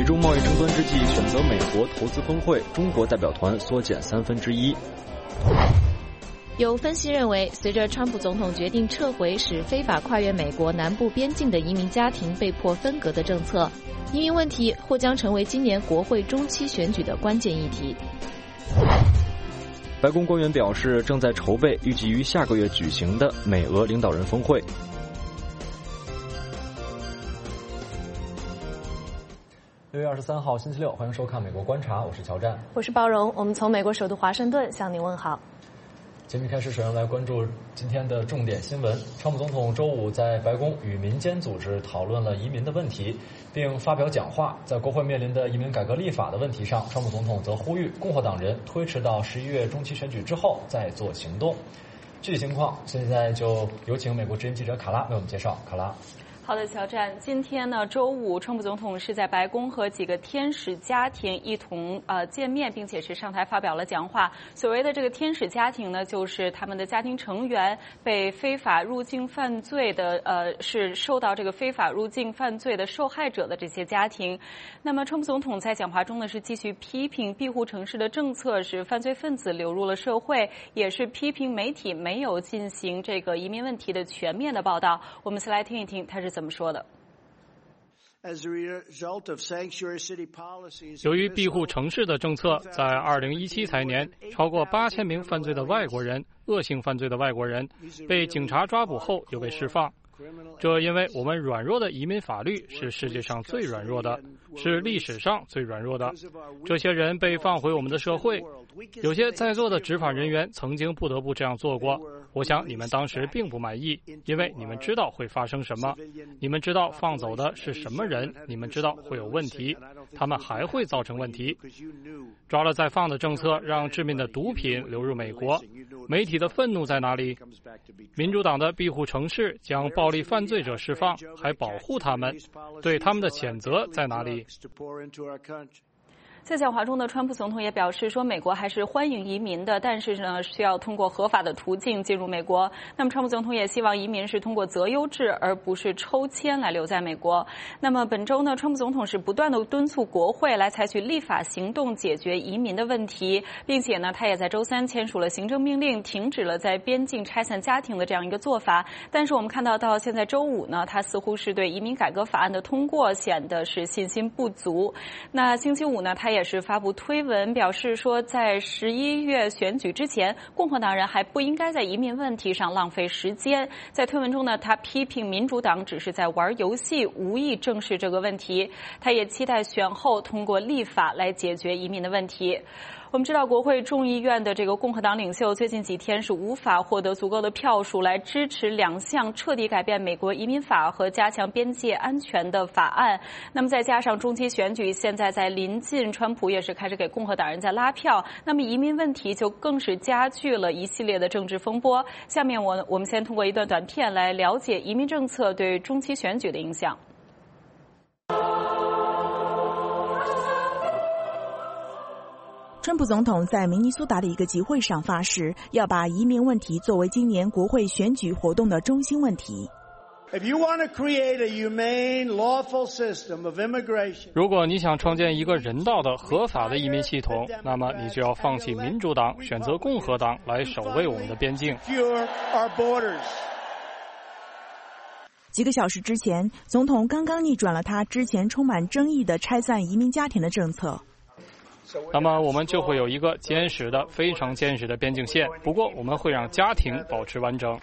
中贸易争端之际，选择美国投资峰会，中国代表团缩减1/3。 有分析认为，随着川普总统决定撤回使非法跨越美国南部边境的移民家庭被迫分隔的政策，移民问题或将成为今年国会中期选举的关键议题。 白宫官员表示，正在筹备预计于下个月举行的美俄领导人峰会。6月23号星期六，欢迎收看《美国观察》，我是乔战， 我是包容，我们从美国首都华盛顿向您问好。 节目开始，首先来关注今天的重点新闻。川普总统周五在白宫与民间组织讨论了移民的问题，并发表讲话。在国会面临的移民改革立法的问题上，川普总统则呼吁共和党人推迟到11月中期选举之后再做行动。具体情况，现在就有请美国之音记者卡拉为我们介绍。卡拉。 好的，乔战。今天呢，周五，川普总统是在白宫和几个天使家庭一同见面，并且是上台发表了讲话。所谓的这个天使家庭呢，就是他们的家庭成员被非法入境犯罪的是受到这个非法入境犯罪的受害者的这些家庭。那么，川普总统在讲话中呢，是继续批评庇护城市的政策使犯罪分子流入了社会，也是批评媒体没有进行这个移民问题的全面的报道。我们先来听一听他是怎么说的。 由于庇护城市的政策，在2017财年，超过8000名犯罪的外国人、恶性犯罪的外国人被警察抓捕后又被释放。这因为我们软弱的移民法律是世界上最软弱的，是历史上最软弱的。这些人被放回我们的社会，有些在座的执法人员曾经不得不这样做过。我想你们当时并不满意，因为你们知道会发生什么，你们知道放走的是什么人，你们知道会有问题，他们还会造成问题。抓了再放的政策让致命的毒品流入美国，媒体的愤怒在哪里？民主党的庇护城市将暴力犯罪者释放，还保护他们，对他们的谴责在哪里？ 在讲话中呢，川普总统也表示说，美国还是欢迎移民的，但是呢，需要通过合法的途径进入美国。那么，川普总统也希望移民是通过择优制，而不是抽签来留在美国。那么，本周呢，川普总统是不断的敦促国会来采取立法行动解决移民的问题，并且呢，他也在周三签署了行政命令，停止了在边境拆散家庭的这样一个做法。但是我们看到现在周五呢，他似乎是对移民改革法案的通过显得是信心不足。那星期五呢，他也是发布推文表示说，在11月选举之前，共和党人还不应该在移民问题上浪费时间。在推文中呢，他批评民主党只是在玩游戏，无意正视这个问题。他也期待选后通过立法来解决移民的问题。我们知道，国会众议院的这个共和党领袖最近几天是无法获得足够的票数来支持2项彻底改变美国移民法和加强边界安全的法案。那么再加上中期选举现在在临近，川普也是开始给共和党人在拉票，那么移民问题就更是加剧了一系列的政治风波。下面我们先通过一段短片来了解移民政策对中期选举的影响。 川普总统在明尼苏达的一个集会上发誓，要把移民问题作为今年国会选举活动的中心问题。 如果你想创建一个人道的、合法的移民系统，那么你就要放弃民主党，选择共和党来守卫我们的边境。 几个小时之前，总统刚刚逆转了他之前充满争议的拆散移民家庭的政策。 那么我们就会有一个坚实的、非常坚实的边境线，不过我们会让家庭保持完整。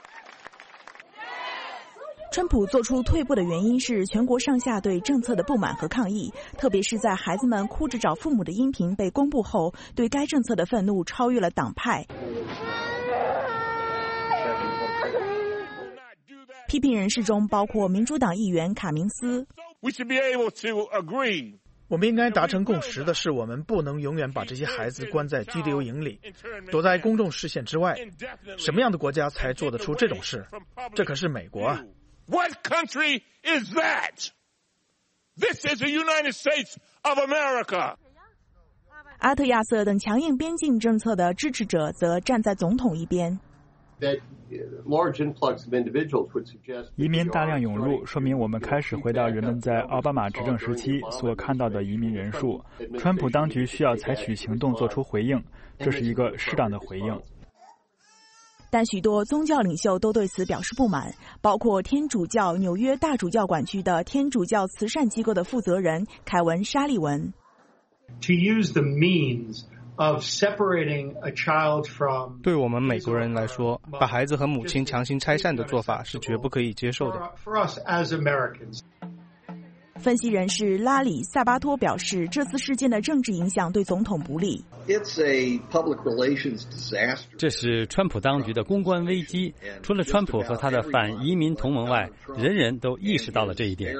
川普做出退步的原因是全国上下对政策的不满和抗议，特别是在孩子们哭着找父母的音频被公布后，对该政策的愤怒超越了党派。批评人士中包括民主党议员卡明斯。 我们应该达成共识的是，我们不能永远把这些孩子关在拘留营里，躲在公众视线之外。什么样的国家才做得出这种事？这可是美国啊！ What country is that? This is the United States of America. 阿特亚瑟等强硬边境政策的支持者则站在总统一边。 移民大量涌入，说明我们开始回到人们在奥巴马执政时期所看到的移民人数。川普当局需要采取行动做出回应，这是一个适当的回应。 但许多宗教领袖都对此表示不满，包括天主教纽约大主教管区的天主教慈善机构的负责人凯文·沙利文。 对我们美国人来说，把孩子和母亲强行拆散的做法是绝不可以接受的。 分析人士拉里·萨巴托表示，这次事件的政治影响对总统不利。 这是川普当局的公关危机。除了川普和他的反移民同盟外，人人都意识到了这一点。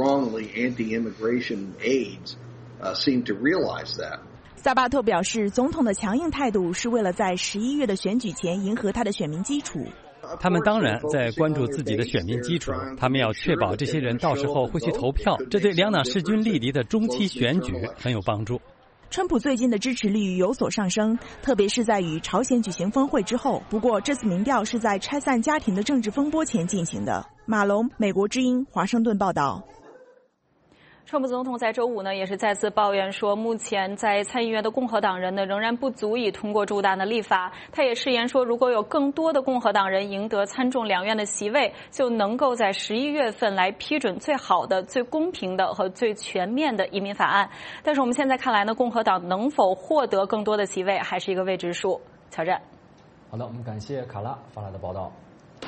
萨巴托表示，总统的强硬态度是为了在11月的选举前迎合他的选民基础。 他们当然在关注自己的选民基础，他们要确保这些人到时候会去投票，这对两党势均力敌的中期选举很有帮助。 川普最近的支持率有所上升，特别是在与朝鲜举行峰会之后。不过，这次民调是在拆散家庭的政治风波前进行的。马龙，美国之音，华盛顿报道。 川普总统在周五呢，也是再次抱怨说，目前在参议院的共和党人呢，仍然不足以通过重大的立法。他也誓言说，如果有更多的共和党人赢得参众两院的席位，就能够在11月份来批准最好的、最公平的和最全面的移民法案。但是我们现在看来呢，共和党能否获得更多的席位，还是一个未知数。乔战。 好的，我们感谢卡拉发来的报道。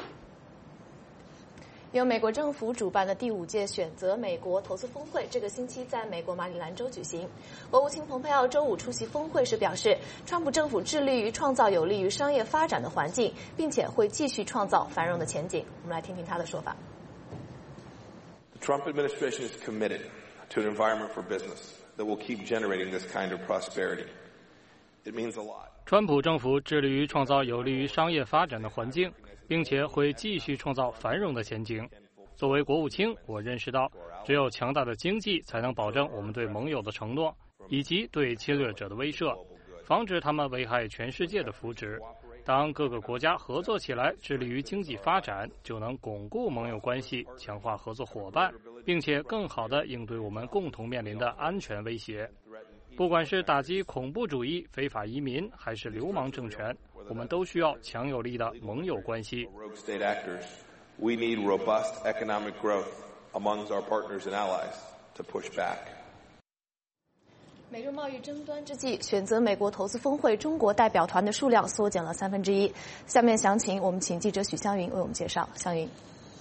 由美国政府主办的第5届选择美国投资峰会，这个星期在美国马里兰州举行。国务卿蓬佩奥周五出席峰会时表示，川普政府致力于创造有利于商业发展的环境，并且会继续创造繁荣的前景。我们来听听他的说法。 The Trump administration is committed to an environment for business that will keep generating this kind of prosperity. It means a lot. 川普政府致力于创造有利于商业发展的环境，并且会继续创造繁荣的前景。作为国务卿，我认识到，只有强大的经济才能保证我们对盟友的承诺，以及对侵略者的威慑，防止他们危害全世界的福祉。当各个国家合作起来，致力于经济发展，就能巩固盟友关系，强化合作伙伴，并且更好地应对我们共同面临的安全威胁。不管是打击恐怖主义、非法移民，还是流氓政权，我们都需要强有力的盟友关系。 We need robust economic growth amongst our partners and allies to push back. 美中贸易争端之际，选择美国投资峰会中国代表团的数量缩减了1/3。下面详情，我们请记者许湘云为我们介绍。湘云。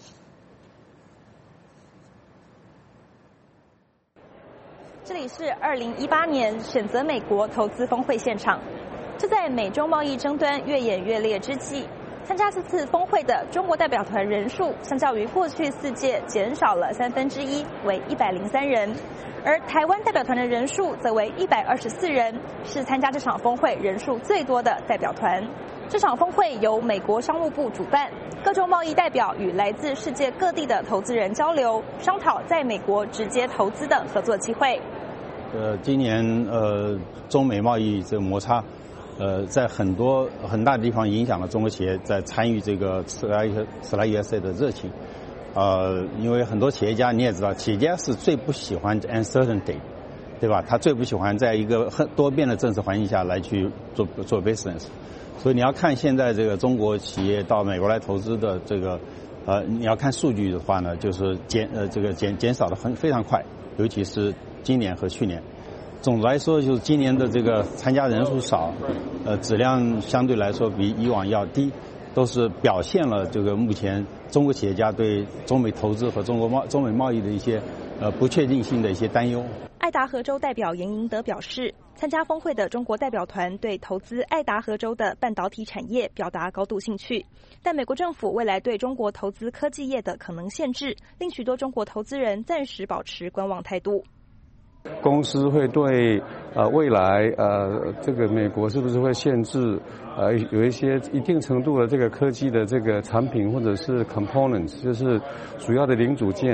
这里是2018年选择美国投资峰会现场。就在美中贸易争端越演越烈之际，参加这次峰会的中国代表团人数相较于过去4届减少了1/3，为103人，而台湾代表团的人数则为124人，是参加这场峰会人数最多的代表团。这场峰会由美国商务部主办，各州贸易代表与来自世界各地的投资人交流，商讨在美国直接投资的合作机会。 今年中美贸易这个摩擦，在很大的地方影响了中国企业在参与这个+USA 的热情。因为很多企业家你也知道，企业家是最不喜欢 uncertainty， 对吧？他最不喜欢在一个很多变的政治环境下来去做 business。所以你要看现在这个中国企业到美国来投资的这个你要看数据的话呢，就是减少的非常快，尤其是今年和去年。总的来说，就是今年的这个参加人数少，质量相对来说比以往要低，都是表现了这个目前中国企业家对中美投资和中美贸易的一些不确定性的一些担忧。 爱达荷州代表严迎德表示，参加峰会的中国代表团对投资爱达荷州的半导体产业表达高度兴趣，但美国政府未来对中国投资科技业的可能限制，令许多中国投资人暂时保持观望态度。 公司会对未来这个美国是不是会限制有一些一定程度的这个科技的这个产品或者是 components， 就是主要的零组件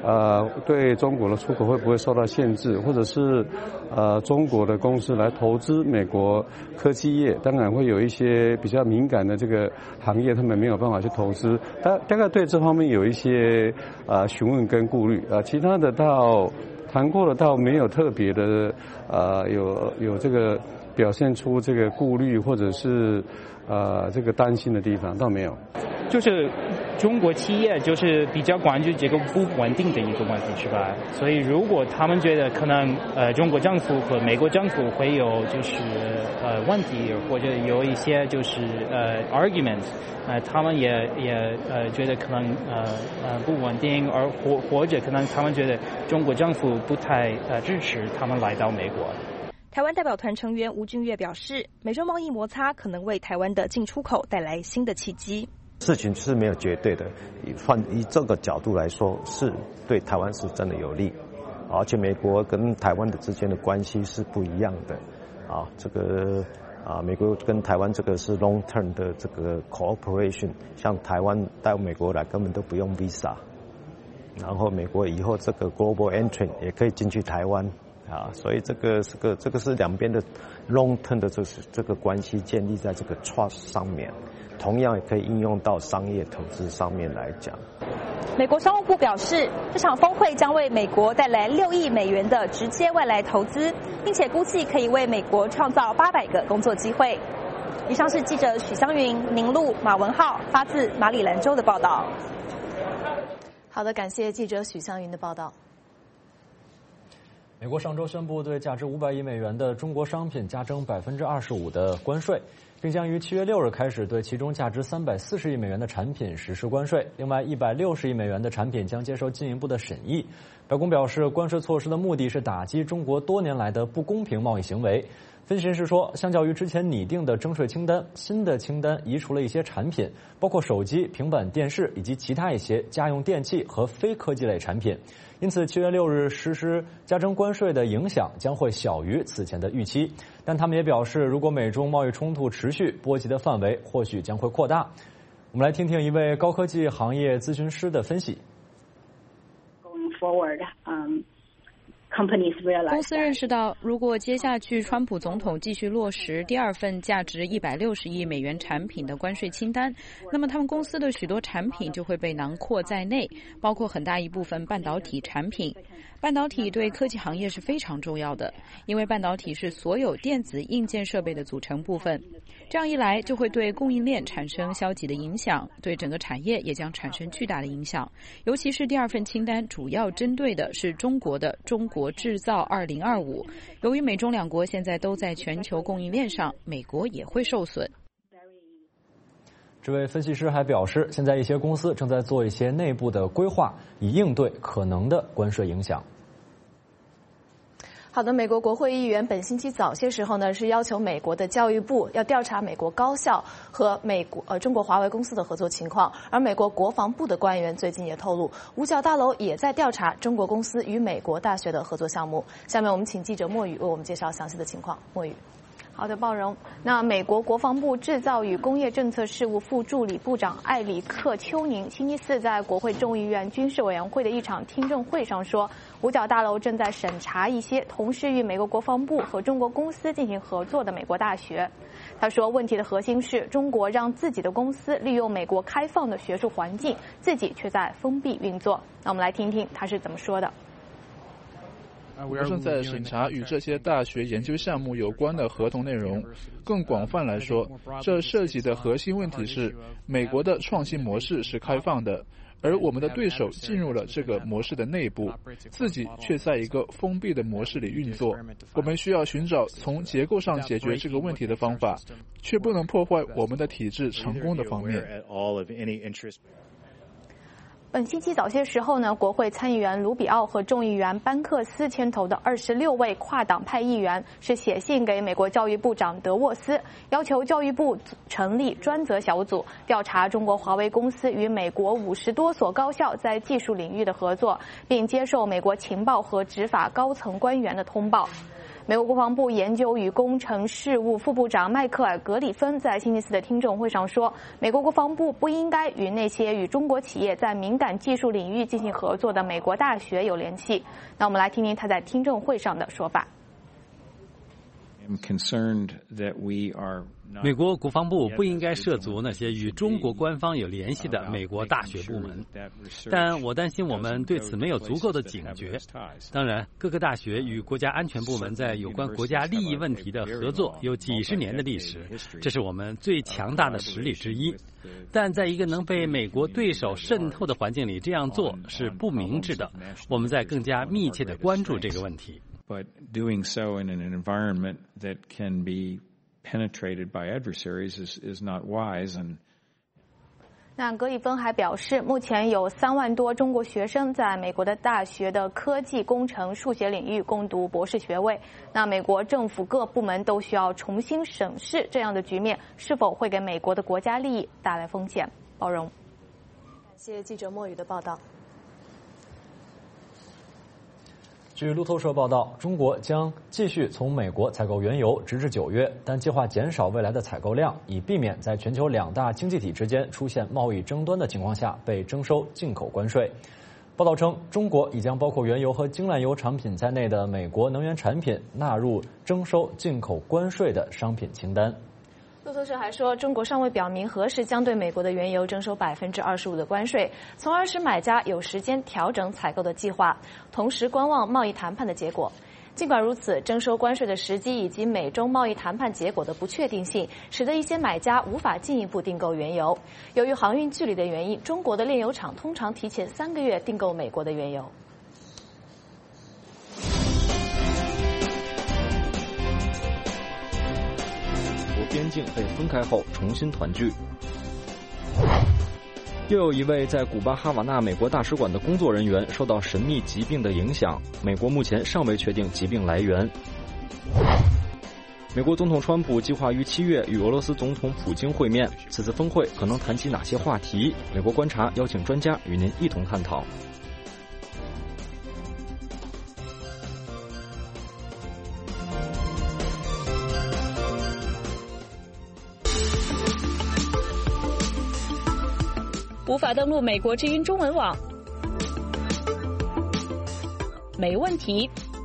对中国的出口会不会受到限制，或者是中国的公司来投资美国科技业，当然会有一些比较敏感的这个行业，他们没有办法去投资。大概对这方面有一些询问跟顾虑其他的谈过了倒没有特别的有这个表现出这个顾虑或者是这个担心的地方倒没有。 就是中国企业就是比较关注这个不稳定的一个问题，是吧？所以如果他们觉得可能中国政府和美国政府会有就是问题，或者有一些就是argument，他们也觉得可能不稳定，或者可能他们觉得中国政府不太支持他们来到美国。 台湾代表团成员吴俊岳表示，美中贸易摩擦可能为台湾的进出口带来新的契机。 事情是没有绝对的，以这个角度来说，是对台湾是真的有利，而且美国跟台湾的之间的关系是不一样的，这个美国跟台湾这个是 long term 的这个 cooperation， 像台湾到美国来根本都不用 visa， 然后美国以后这个 global entry 也可以进去台湾。所以这个是两边的 long term 的这个关系建立在这个 trust 上面，同样也可以应用到商业投资上面来讲。 美国商务部表示，这场峰会将为美国带来6亿美元的直接外来投资，并且估计可以为美国创造800个工作机会。以上是记者许湘云、宁路、马文浩发自马里兰州的报道。 好的，感谢记者许湘云的报道。 美国上周宣布对价值500亿美元的中国商品加征25%的关税，并将于7月6日开始对其中价值340亿美元的产品实施关税。另外，160亿美元的产品将接受进一步的审议。白宫表示，关税措施的目的是打击中国多年来的不公平贸易行为。分析人士说，相较于之前拟定的征税清单，新的清单移除了一些产品，包括手机、平板电视以及其他一些家用电器和非科技类产品。因此7月6日实施加征关税的影响将会小于此前的预期，但他们也表示，如果美中贸易冲突持续，波及的范围或许将会扩大。我们来听听一位高科技行业咨询师的分析。 公司认识到，如果接下去川普总统继续落实第二份价值160亿美元产品的关税清单，那么他们公司的许多产品就会被囊括在内，包括很大一部分半导体产品。半导体对科技行业是非常重要的，因为半导体是所有电子硬件设备的组成部分。这样一来，就会对供应链产生消极的影响，对整个产业也将产生巨大的影响。尤其是第二份清单主要针对的是中国的中国制造2025。由于美中两国现在都在全球供应链上，美国也会受损。 这位分析师还表示，现在一些公司正在做一些内部的规划，以应对可能的关税影响。 好的，美国国会议员本星期早些时候呢，是要求美国的教育部要调查美国高校和中国华为公司的合作情况，而美国国防部的官员最近也透露，五角大楼也在调查中国公司与美国大学的合作项目。下面我们请记者莫宇为我们介绍详细的情况。莫宇。好的，鲍荣。那美国国防部制造与工业政策事务副助理部长艾里克·丘宁星期四在国会众议院军事委员会的一场听证会上说，五角大楼正在审查一些同时与美国国防部和中国公司进行合作的美国大学。他说，问题的核心是中国让自己的公司利用美国开放的学术环境，自己却在封闭运作。那我们来听听他是怎么说的。 我正在审查与这些大学研究项目有关的合同内容。更广泛来说，这涉及的核心问题是，美国的创新模式是开放的，而我们的对手进入了这个模式的内部，自己却在一个封闭的模式里运作。我们需要寻找从结构上解决这个问题的方法，却不能破坏我们的体制成功的方面。 本星期早些时候呢，国会参议员卢比奥和众议员班克斯牵头的26位跨党派议员是写信给美国教育部长德沃斯，要求教育部成立专责小组，调查中国华为公司与美国50多所高校在技术领域的合作，并接受美国情报和执法高层官员的通报。 美国国防部研究与工程事务副部长迈克尔·格里芬在星期四的听证会上说，美国国防部不应该与那些与中国企业在敏感技术领域进行合作的美国大学有联系。那我们来听听他在听证会上的说法。 美国国防部不应该涉足那些与中国官方有联系的美国大学部门，但我担心我们对此没有足够的警觉。当然，各个大学与国家安全部门在有关国家利益问题的合作有几十年的历史，这是我们最强大的实力之一。但在一个能被美国对手渗透的环境里这样做是不明智的，我们在更加密切地关注这个问题。 But doing so in an environment that can be penetrated by adversaries is not wise. And 那格里芬还表示，目前有3万多中国学生在美国的大学的科技、工程、数学领域攻读博士学位。那美国政府各部门都需要重新审视这样的局面是否会给美国的国家利益带来风险。包容。 感谢记者莫宇的报道。 据路透社报道，中国将继续从美国采购原油，直至9月，但计划减少未来的采购量，以避免在全球2大经济体之间出现贸易争端的情况下被征收进口关税。报道称，中国已将包括原油和精炼油产品在内的美国能源产品纳入征收进口关税的商品清单。 路透社还说，中国尚未表明何时将对美国的原油征收25%的关税，从而使买家有时间调整采购的计划，同时观望贸易谈判的结果。尽管如此，征收关税的时机以及美中贸易谈判结果的不确定性，使得一些买家无法进一步订购原油。由于航运距离的原因，中国的炼油厂通常提前3个月订购美国的原油。 边境被分开后重新团聚。又有一位在古巴哈瓦那美国大使馆的工作人员受到神秘疾病的影响，美国目前尚未确定疾病来源。美国总统川普计划于7月与俄罗斯总统普京会面，此次峰会可能谈及哪些话题？美国观察邀请专家与您一同探讨。 无法登录美国之音中文网，没问题。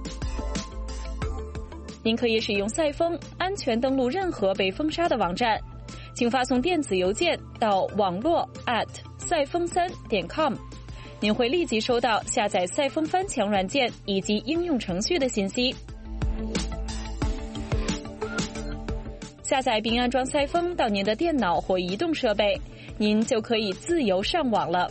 您可以使用赛风安全登录任何被封杀的网站，请发送电子邮件到网络@赛风3.com，您会立即收到下载赛风翻墙软件以及应用程序的信息。下载并安装赛风到您的电脑或移动设备，您就可以自由上网了。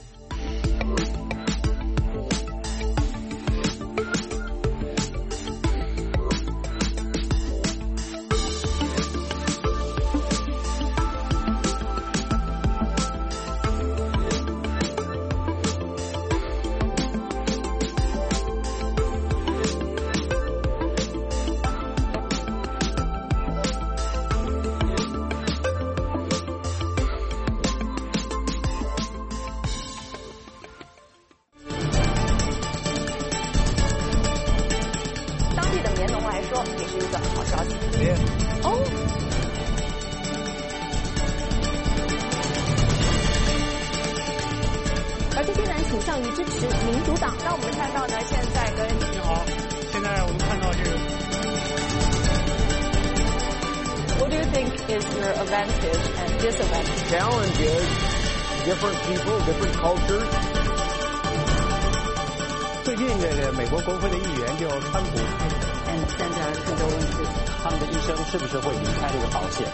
最近这个美国国会的议员就川普，现在这个问题，他们的医生是不是会离开这个保险？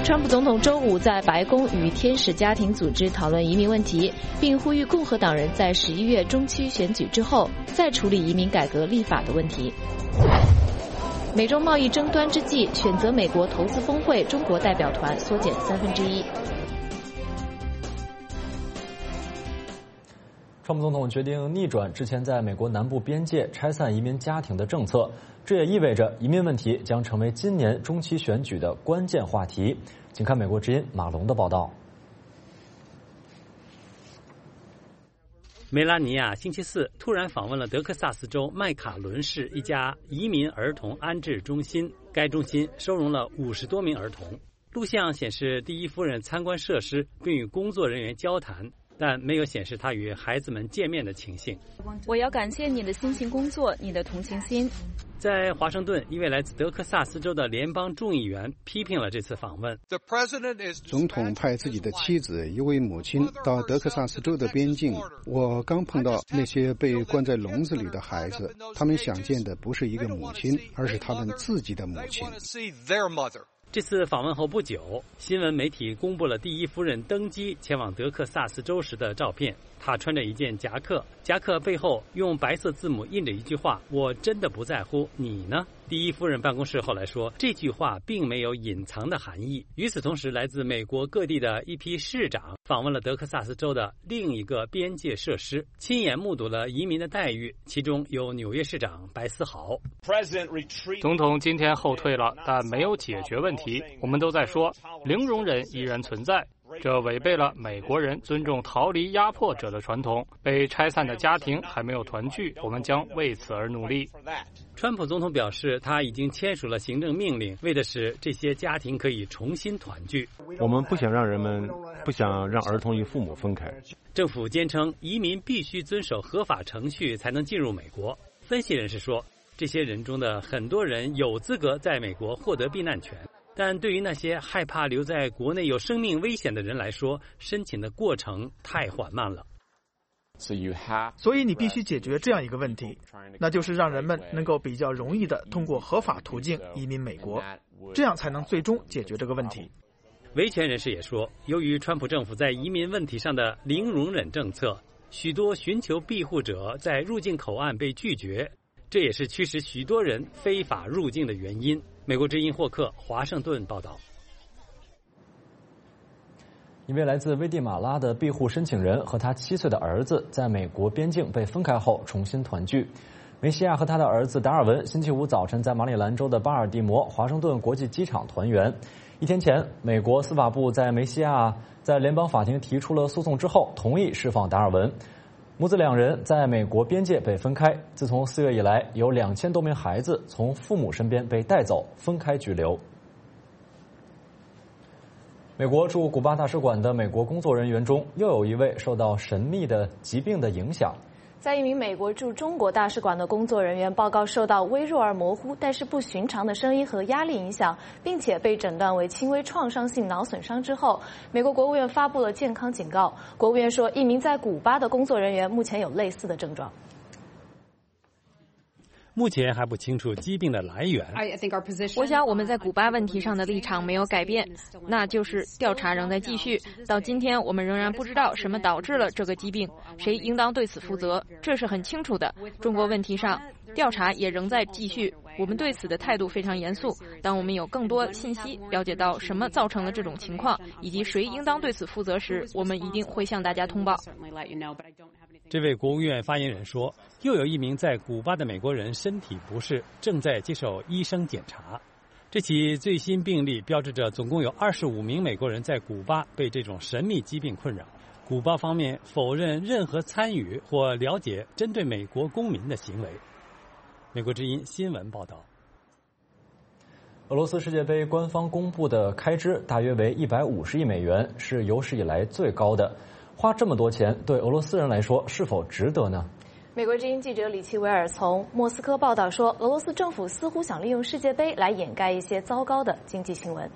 川普总统周五在白宫与天使家庭组织讨论移民问题，并呼吁共和党人在11月中期选举之后再处理移民改革立法的问题。美中贸易争端之际，选择美国投资峰会中国代表团缩减1/3。 川普总统决定逆转之前在美国南部边界拆散移民家庭的政策，这也意味着移民问题将成为今年中期选举的关键话题。请看美国之音马龙的报道。 梅拉尼亚星期四突然访问了德克萨斯州麦卡伦市一家移民儿童安置中心，该中心收容了50多名儿童。录像显示第一夫人参观设施并与工作人员交谈，但没有显示她与孩子们见面的情形。 我要感谢你的辛勤工作，你的同情心。 在华盛顿，一位来自德克萨斯州的联邦众议员批评了这次访问。 总统派自己的妻子、一位母亲到德克萨斯州的边境。我刚碰到那些被关在笼子里的孩子，他们想见的不是一个母亲，而是他们自己的母亲。 这次访问后不久，新闻媒体公布了第一夫人登机前往德克萨斯州时的照片。她穿着一件夹克，夹克背后用白色字母印着一句话：“我真的不在乎，你呢？”第一夫人办公室后来说，这句话并没有隐藏的含义。与此同时，来自美国各地的一批市长访问了德克萨斯州的另一个边界设施，亲眼目睹了移民的待遇，其中有纽约市长白思豪。 总统今天后退了，但没有解决问题。我们都在说，零容忍依然存在。这违背了美国人尊重逃离压迫者的传统。被拆散的家庭还没有团聚，我们将为此而努力。 川普总统表示，他已经签署了行政命令，为的是这些家庭可以重新团聚。 我们不想让儿童与父母分开。 政府坚称，移民必须遵守合法程序才能进入美国。分析人士说，这些人中的很多人有资格在美国获得避难权。但对于那些害怕留在国内有生命危险的人来说，申请的过程太缓慢了。 所以你必须解决这样一个问题，那就是让人们能够比较容易地通过合法途径移民美国，这样才能最终解决这个问题。 维权人士也说，由于川普政府在移民问题上的零容忍政策，许多寻求庇护者在入境口岸被拒绝，这也是驱使许多人非法入境的原因。美国之音霍克华盛顿报道。 一位来自危地马拉的庇护申请人和他7岁的儿子在美国边境被分开后重新团聚。梅西亚和他的儿子达尔文星期五早晨在马里兰州的巴尔的摩华盛顿国际机场团圆。一天前，美国司法部在梅西亚在联邦法庭提出了诉讼之后，同意释放达尔文。母子2人在美国边界被分开。自从4月以来，有2000多名孩子从父母身边被带走，分开拘留。美国驻古巴大使馆的美国工作人员中，又有一位受到神秘的疾病的影响。 在一名美国驻中国大使馆的工作人员报告受到微弱而模糊，但是不寻常的声音和压力影响，并且被诊断为轻微创伤性脑损伤之后，美国国务院发布了健康警告。国务院说，一名在古巴的工作人员目前有类似的症状。 目前还不清楚疾病的来源。 我想我们在古巴问题上的立场没有改变，那就是调查仍在继续。到今天，我们仍然不知道什么导致了这个疾病，谁应当对此负责，这是很清楚的。中国问题上，调查也仍在继续。我们对此的态度非常严肃。当我们有更多信息，了解到什么造成了这种情况，以及谁应当对此负责时，我们一定会向大家通报。 这位国务院发言人说，又有一名在古巴的美国人身体不适，正在接受医生检查。这起最新病例标志着总共有25名美国人在古巴被这种神秘疾病困扰。古巴方面否认任何参与或了解针对美国公民的行为。美国之音新闻报道。 俄罗斯世界杯官方公布的开支大约为150亿美元，是有史以来最高的。花这么多钱对俄罗斯人来说是否值得呢？ 美国之音记者李奇维尔从莫斯科报道说，俄罗斯政府似乎想利用世界杯来掩盖一些糟糕的经济新闻。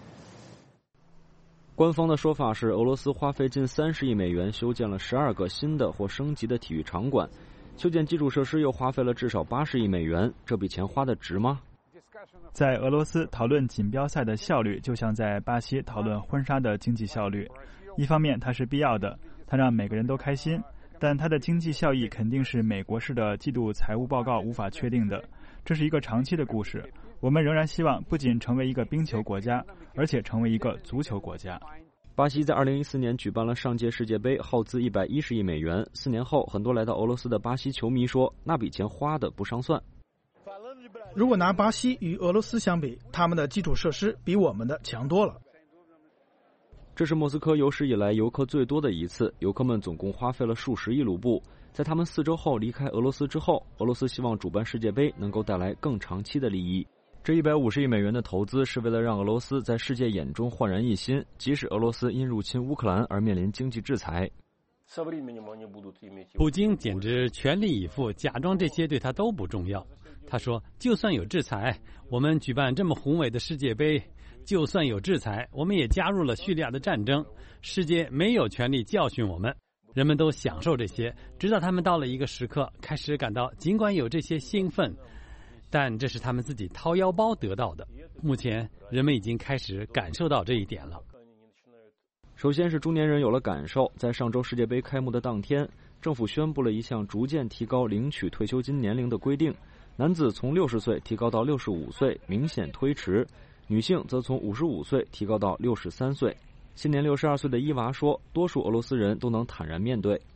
官方的说法是，俄罗斯花费近30亿美元修建了12个新的或升级的体育场馆，修建基础设施又花费了至少80亿美元，这笔钱花得值吗？ 在俄罗斯讨论锦标赛的效率，就像在巴西讨论婚纱的经济效率。一方面它是必要的，它让每个人都开心，但它的经济效益肯定是美国式的季度财务报告无法确定的。这是一个长期的故事，我们仍然希望不仅成为一个冰球国家，而且成为一个足球国家。 巴西在2014年举办了上届世界杯，耗资110亿美元。4年后，很多来到俄罗斯的巴西球迷说，那笔钱花的不上算。 如果拿巴西与俄罗斯相比，他们的基础设施比我们的强多了。 这是莫斯科有史以来游客最多的一次，游客们总共花费了数十亿卢布。在他们4周后离开俄罗斯之后，俄罗斯希望主办世界杯能够带来更长期的利益。这150亿美元的投资是为了让俄罗斯在世界眼中焕然一新，即使俄罗斯因入侵乌克兰而面临经济制裁。 普京简直全力以赴，假装这些对他都不重要。他说，就算有制裁，我们举办这么宏伟的世界杯，就算有制裁，我们也加入了叙利亚的战争，世界没有权利教训我们。人们都享受这些，直到他们到了一个时刻，开始感到尽管有这些兴奋，但这是他们自己掏腰包得到的。目前人们已经开始感受到这一点了。 首先是中年人有了感受，在上周世界杯开幕的当天，政府宣布了一项逐渐提高领取退休金年龄的规定，男子从60岁提高到65岁，明显推迟；女性则从55岁提高到63岁。今年62岁的伊娃说，多数俄罗斯人都能坦然面对。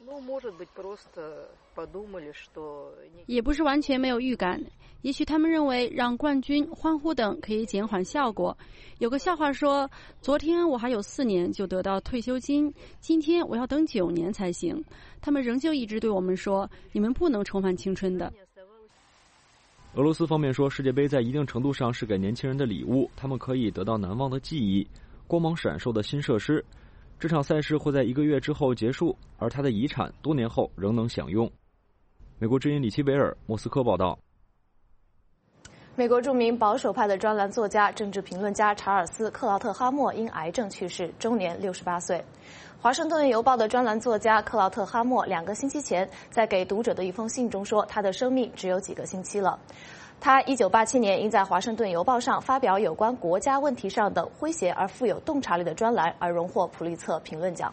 也不是完全没有预感，也许他们认为让冠军欢呼等可以减缓效果。有个笑话说，昨天我还有4年就得到退休金，今天我要等9年才行。他们仍旧一直对我们说，你们不能重返青春的。 俄罗斯方面说，世界杯在一定程度上是给年轻人的礼物，他们可以得到难忘的记忆，光芒闪烁的新设施。这场赛事会在1个月之后结束，而它的遗产多年后仍能享用。美国之音李奇维尔莫斯科报道。 美国著名保守派的专栏作家、政治评论家查尔斯·克劳特哈默因癌症去世，终年68岁。华盛顿邮报的专栏作家克劳特哈默2个星期前在给读者的一封信中说，他的生命只有几个星期了。他1987年因在华盛顿邮报上发表有关国家问题上的诙谐而富有洞察力的专栏而荣获普利策评论奖。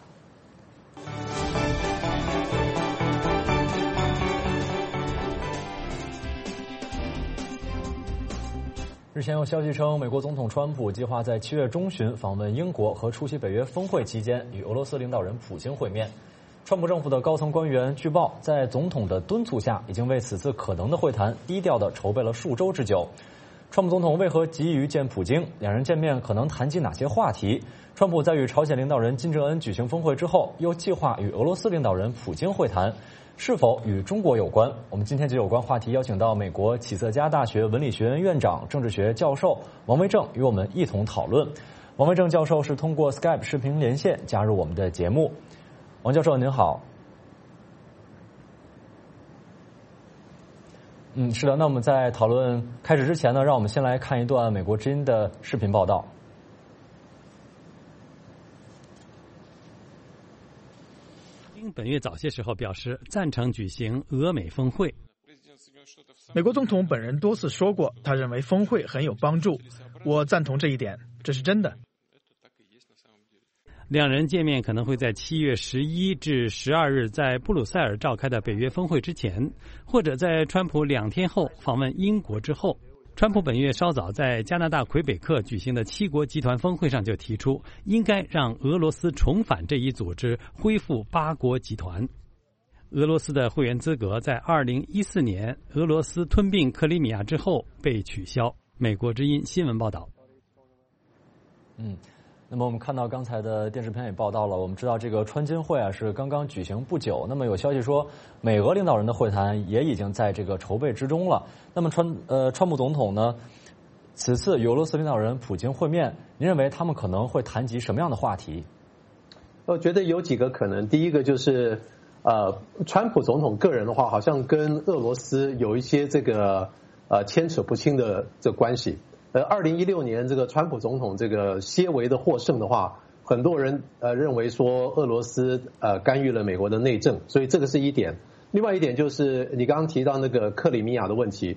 日前有消息称，美国总统川普计划在7月中旬访问英国和出席北约峰会期间与俄罗斯领导人普京会面。川普政府的高层官员据报，在总统的敦促下，已经为此次可能的会谈低调地筹备了数周之久。川普总统为何急于见普京？两人见面可能谈及哪些话题？川普在与朝鲜领导人金正恩举行峰会之后，又计划与俄罗斯领导人普京会谈，是否与中国有关？我们今天就有关话题邀请到美国启瑟加大学文理学院院长、政治学教授王维正与我们一同讨论。王维正教授是通过 Skype 视频连线加入我们的节目。王教授您好。是的，那我们在讨论开始之前呢，让我们先来看一段美国之音的视频报道。 本月早些时候表示赞成举行俄美峰会。 美国总统本人多次说过，他认为峰会很有帮助，我赞同这一点，这是真的。 两人见面可能会在7月11至12日在布鲁塞尔召开的北约峰会之前，或者在川普2天后访问英国之后。川普本月稍早在加拿大魁北克举行的7国集团峰会上就提出，应该让俄罗斯重返这一组织，恢复8国集团。俄罗斯的会员资格在2014年俄罗斯吞并克里米亚之后被取消。美国之音新闻报道。 那么我们看到刚才的电视片也报道了，我们知道这个川金会是刚刚举行不久，那么有消息说美俄领导人的会谈也已经在这个筹备之中了。那么川普总统呢，此次与俄罗斯领导人普京会面，您认为他们可能会谈及什么样的话题？ 我觉得有几个可能，第一个就是川普总统个人的话，好像跟俄罗斯有一些这个牵扯不清的这关系。2016年这个川普总统这个些微的获胜的话，很多人认为说俄罗斯干预了美国的内政，所以这个是一点。另外一点就是你刚刚提到那个克里米亚的问题，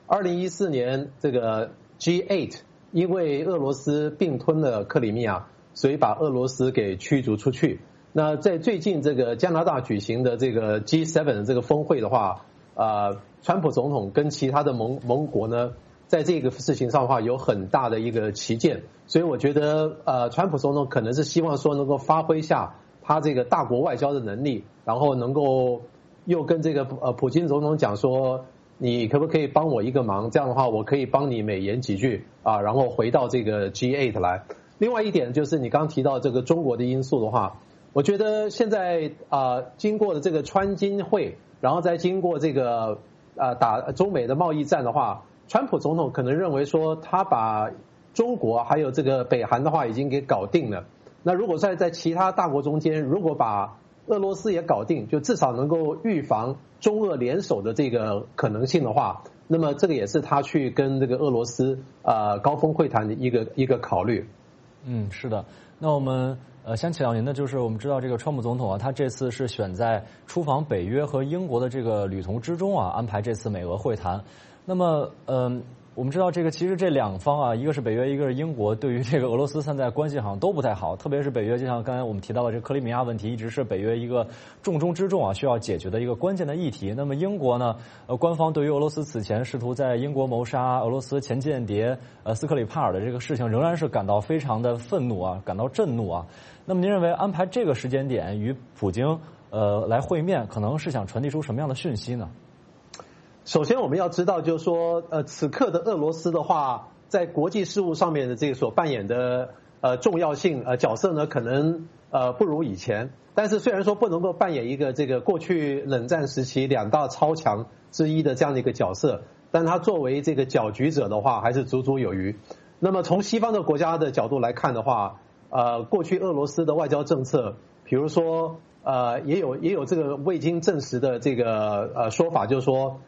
2014年这个 G8 因为俄罗斯并吞了克里米亚，所以把俄罗斯给驱逐出去。那在最近这个加拿大举行的这个 G7 的这个峰会的话，川普总统跟其他的盟国呢，在这个事情上的话有很大的一个旗舰，所以我觉得川普总统可能是希望说能够发挥下他这个大国外交的能力，然后能够又跟这个普京总统讲说，你可不可以帮我一个忙？这样的话，我可以帮你美言几句啊，然后回到这个 G8 来。另外一点就是你刚刚提到这个中国的因素的话，我觉得现在经过了这个川金会，然后再经过这个打中美的贸易战的话，川普总统可能认为说他把中国还有这个北韩的话已经给搞定了。那如果在其他大国中间，如果把俄罗斯也搞定，就至少能够预防中俄联手的这个可能性的话，那么这个也是他去跟这个俄罗斯高峰会谈的一个考虑。 是的。那我们想请教您的就是，我们知道这个川普总统啊，他这次是选在出访北约和英国的这个旅途之中啊，安排这次美俄会谈。那么我们知道这个其实这两方啊，一个是北约，一个是英国，对于这个俄罗斯现在关系好像都不太好，特别是北约，就像刚才我们提到的这个克里米亚问题，一直是北约一个重中之重啊，需要解决的一个关键的议题。那么英国呢，官方对于俄罗斯此前试图在英国谋杀俄罗斯前间谍斯克里帕尔的这个事情，仍然是感到非常的愤怒啊，感到震怒啊。那么您认为安排这个时间点与普京来会面，可能是想传递出什么样的讯息呢？ 首先我们要知道就是说此刻的俄罗斯的话，在国际事务上面的这个所扮演的重要性角色呢，可能不如以前。但是虽然说不能够扮演一个这个过去冷战时期两大超强之一的这样的一个角色，但他作为这个搅局者的话还是足足有余。那么从西方的国家的角度来看的话，过去俄罗斯的外交政策，比如说也有这个未经证实的这个说法，就是说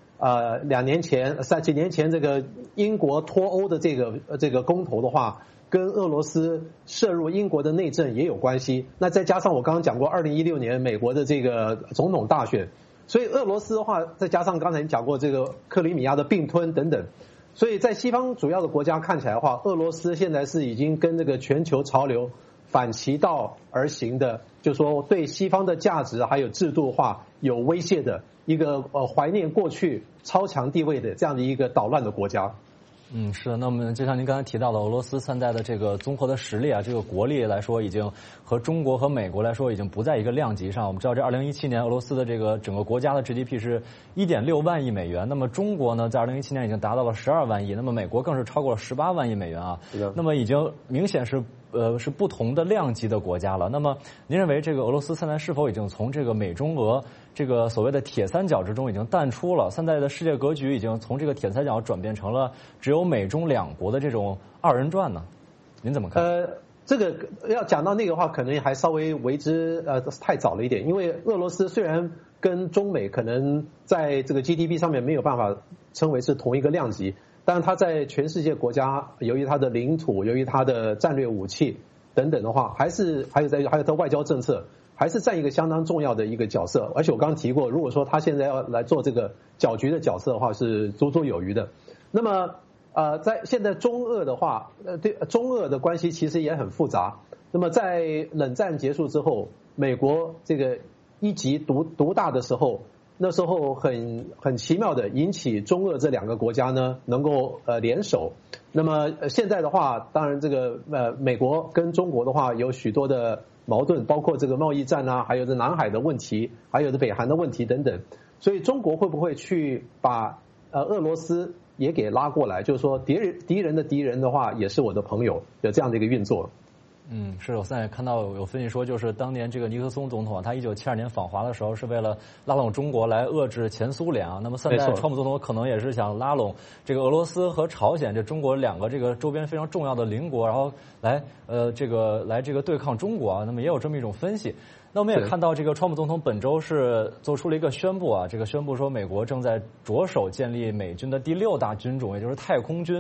2年前、3几年前这个英国脱欧的这个公投的话，跟俄罗斯涉入英国的内政也有关系。那再加上我刚刚讲过2016年美国的这个总统大选，所以俄罗斯的话，再加上刚才讲过这个克里米亚的并吞等等，所以在西方主要的国家看起来的话，俄罗斯现在是已经跟这个全球潮流反其道而行的，就是说对西方的价值还有制度化有威胁的一个怀念过去超强地位的这样的一个捣乱的国家。 是的。那我们就像您刚才提到的，俄罗斯现在的这个综合的实力啊，这个国力来说，已经和中国和美国来说已经不在一个量级上。我们知道这2017年俄罗斯的这个整个国家的 GDP 是1.6万亿美元，那么中国呢在2017年已经达到了12万亿，那么美国更是超过了18万亿美元啊。那么已经明显是不同的量级的国家了。那么您认为这个俄罗斯现在是否已经从这个美中俄这个所谓的铁三角之中已经淡出了？现在的世界格局已经从这个铁三角转变成了只有美中两国的这种二人转呢？您怎么看？ 这个要讲到那个话，可能还稍微为之太早了一点，因为俄罗斯虽然跟中美可能在这个 GDP 上面没有办法称为是同一个量级，但是它在全世界国家，由于它的领土，由于它的战略武器等等的话，还有它外交政策，还是占一个相当重要的一个角色。而且我刚刚提过，如果说他现在要来做这个搅局的角色的话，是足足有余的。那么在现在中俄的话，对中俄的关系其实也很复杂。那么在冷战结束之后，美国这个一极独大的时候，那时候很奇妙的引起中俄这两个国家呢能够联手。那么现在的话，当然这个美国跟中国的话有许多的矛盾，包括这个贸易战啊，还有这南海的问题，还有这北韩的问题等等。所以中国会不会去把俄罗斯也给拉过来，就是说敌人的敌人的话也是我的朋友，有这样的一个运作。 是我现在看到有分析说，就是当年这个尼克松总统啊，他1972年访华的时候是为了拉拢中国来遏制前苏联啊。那么现在川普总统可能也是想拉拢这个俄罗斯和朝鲜这中国两个这个周边非常重要的邻国，然后来这个对抗中国啊。那么也有这么一种分析。那我们也看到这个川普总统本周是做出了一个宣布啊，这个宣布说美国正在着手建立美军的第6大军种，也就是太空军。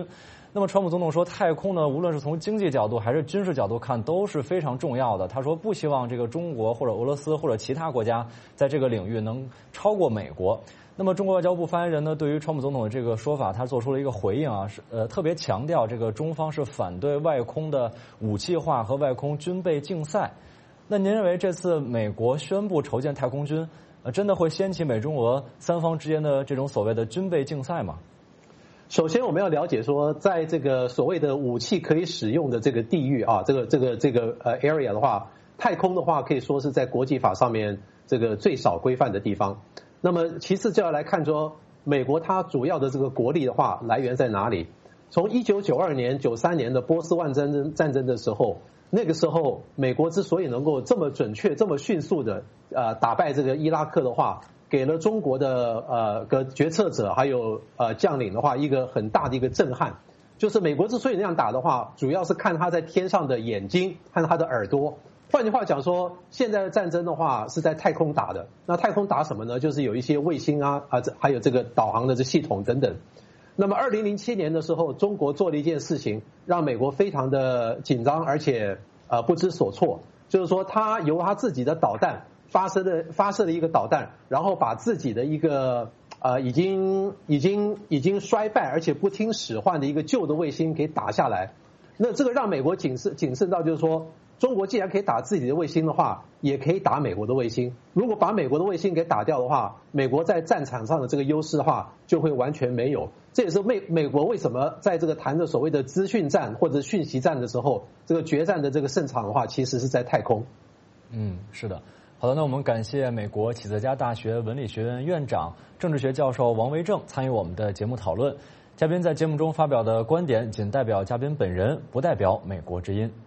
那么川普总统说，太空呢，无论是从经济角度还是军事角度看，都是非常重要的。他说不希望这个中国或者俄罗斯或者其他国家在这个领域能超过美国。那么中国外交部发言人呢，对于川普总统的这个说法，他做出了一个回应啊，特别强调这个中方是反对外空的武器化和外空军备竞赛。那您认为这次美国宣布筹建太空军，真的会掀起美中俄三方之间的这种所谓的军备竞赛吗？ 首先，我们要了解说，在这个所谓的武器可以使用的这个地域啊，这个area 的话，太空的话可以说是在国际法上面这个最少规范的地方。那么，其次就要来看说，美国它主要的这个国力的话来源在哪里？从1992年、93年的波斯湾战争的时候，那个时候美国之所以能够这么准确、这么迅速的打败这个伊拉克的话，给了中国的个决策者还有将领的话一个很大的一个震撼，就是美国之所以那样打的话，主要是看他在天上的眼睛和他的耳朵。换句话讲说，现在的战争的话是在太空打的。那太空打什么呢？就是有一些卫星还有这个导航的这系统等等。那么2007年的时候，中国做了一件事情，让美国非常的紧张，而且不知所措，就是说他由他自己的导弹发射了一个导弹，然后把自己的一个已经衰败而且不听使唤的一个旧的卫星给打下来。那这个让美国谨慎到就是说，中国既然可以打自己的卫星的话，也可以打美国的卫星。如果把美国的卫星给打掉的话，美国在战场上的这个优势的话就会完全没有。这也是美国为什么在这个谈的所谓的资讯战或者讯息战的时候，这个决战的这个胜场的话，其实是在太空。 是的。好的，那我们感谢美国启泽家大学文理学院院长、政治学教授王维正参与我们的节目讨论。嘉宾在节目中发表的观点仅代表嘉宾本人，不代表美国之音。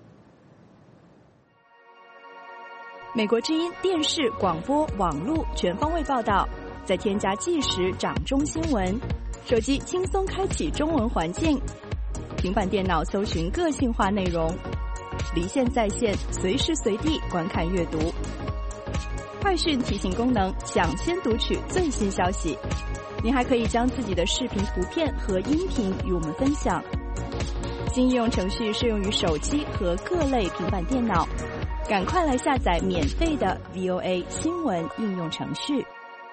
美国之音电视、广播、网络全方位报道，再添加即时掌中新闻，手机轻松开启中文环境，平板电脑搜寻个性化内容，离线在线，随时随地观看阅读。快讯提醒功能，抢先读取最新消息。您还可以将自己的视频、图片和音频与我们分享。新应用程序适用于手机和各类平板电脑，赶快来下载免费的 VOA 新闻应用程序。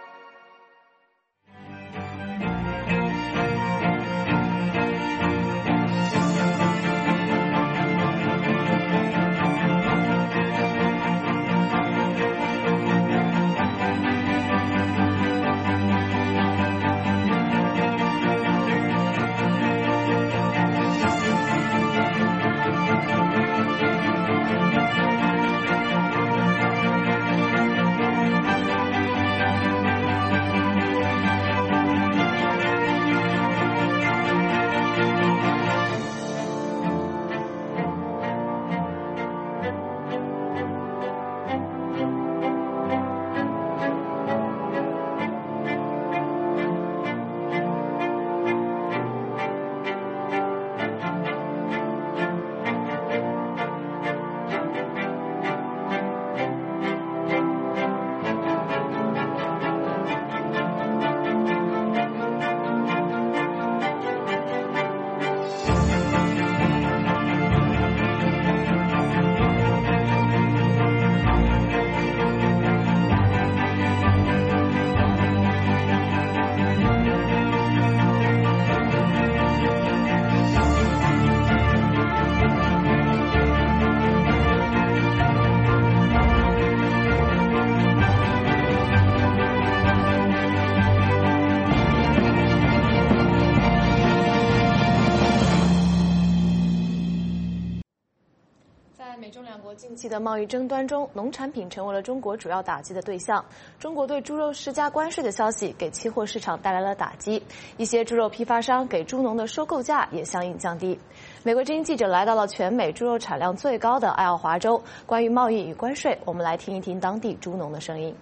近期的贸易争端中，农产品成为了中国主要打击的对象。中国对猪肉施加关税的消息给期货市场带来了打击，一些猪肉批发商给猪农的收购价也相应降低。美国之音记者来到了全美猪肉产量最高的爱奥华州，关于贸易与关税，我们来听一听当地猪农的声音。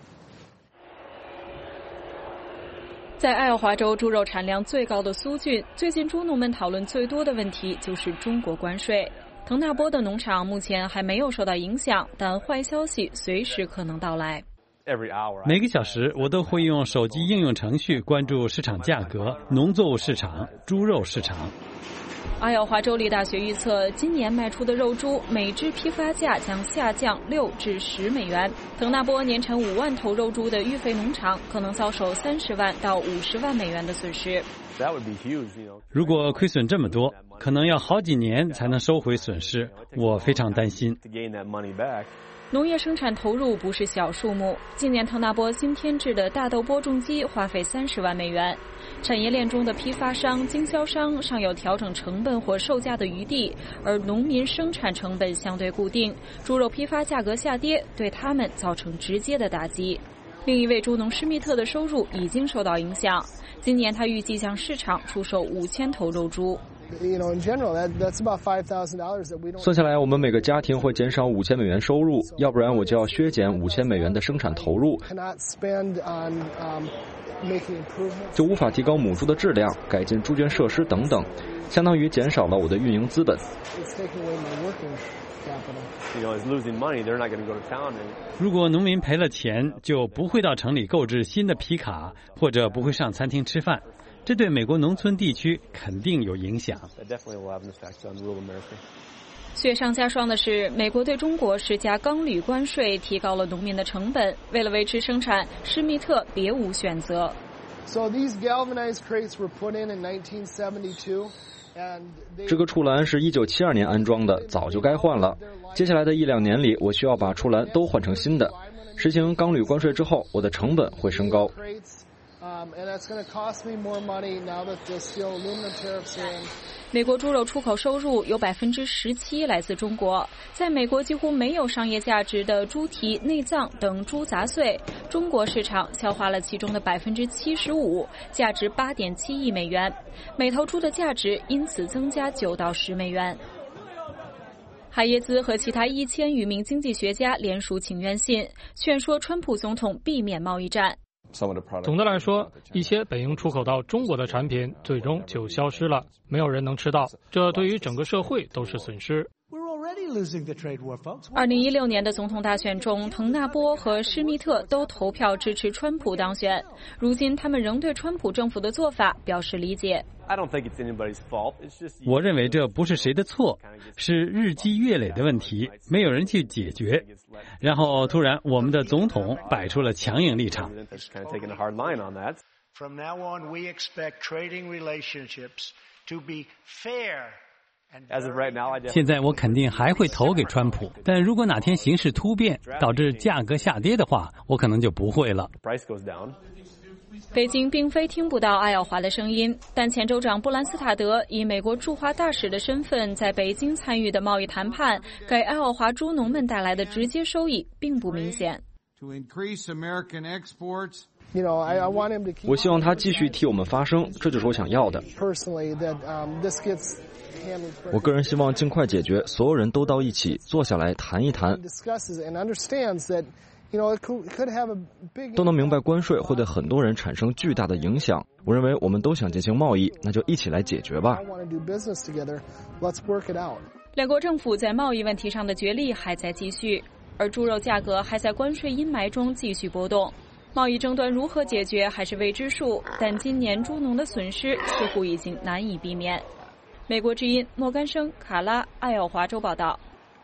在爱奥华州猪肉产量最高的苏郡，最近猪农们讨论最多的问题就是中国关税。滕纳波的农场目前还没有受到影响，但坏消息随时可能到来。 每个小时我都会用手机应用程序关注市场价格、农作物市场、猪肉市场。 阿耀华州立大学预测，今年卖出的肉猪每只批发价将下降6至10美元。腾纳波年产5万头肉猪的育肥农场可能遭受30万到50万美元的损失。 如果亏损这么多，可能要好几年才能收回损失，我非常担心。 农业生产投入不是小数目，今年腾纳波新添置的大豆播种机花费30万美元。产业链中的批发商、经销商尚有调整成本或售价的余地，而农民生产成本相对固定，猪肉批发价格下跌对他们造成直接的打击。另一位猪农施密特的收入已经受到影响，今年他预计向市场出售5000头肉猪。 算下来，我们每个家庭会减少5000美元收入，要不然我就要削减5000美元的生产投入，就无法提高母猪的质量、改进猪圈设施等等，相当于减少了我的运营资本。 如果农民赔了钱，就不会到城里购置新的皮卡，或者不会上餐厅吃饭。这对美国农村地区肯定有影响。 雪上加霜的是，美国对中国施加钢铝关税，提高了农民的成本。为了维持生产，施密特别无选择。 这个触栏是1972年安装的，早就该换了。接下来的1-2年里，我需要把触栏都换成新的。实行钢铝关税之后，我的成本会升高。 美国猪肉出口收入有17%来自中国，在美国几乎没有商业价值的猪蹄、内脏等猪杂碎，中国市场消化了其中的75%，价值8.7亿美元，每头猪的价值因此增加9到10美元。海耶兹和其他1000余名经济学家联署请愿信，劝说川普总统避免贸易战。 总的来说，一些本应出口到中国的产品最终就消失了，没有人能吃到，这对于整个社会都是损失。 2016年的总统大选中，腾纳波和施密特都投票支持川普当选，如今他们仍对川普政府的做法表示理解。 我认为这不是谁的错，是日积月累的问题，没有人去解决。然后突然我们的总统摆出了强硬立场。现在我肯定还会投给川普，但如果哪天形势突变，导致价格下跌的话，我可能就不会了。 北京并非听不到爱奥华的声音，但前州长布兰斯塔德以美国驻华大使的身份在北京参与的贸易谈判，给爱奥华猪农们带来的直接收益并不明显。 我希望他继续替我们发声，这就是我想要的。我个人希望尽快解决，所有人都到一起坐下来谈一谈，都能明白关税会对很多人产生巨大的影响。我认为我们都想进行贸易，那就一起来解决吧。 两国政府在贸易问题上的角力还在继续，而猪肉价格还在关税阴霾中继续波动。贸易争端如何解决还是未知数，但今年猪农的损失似乎已经难以避免。美国之音莫干生、卡拉、爱奥华州报道。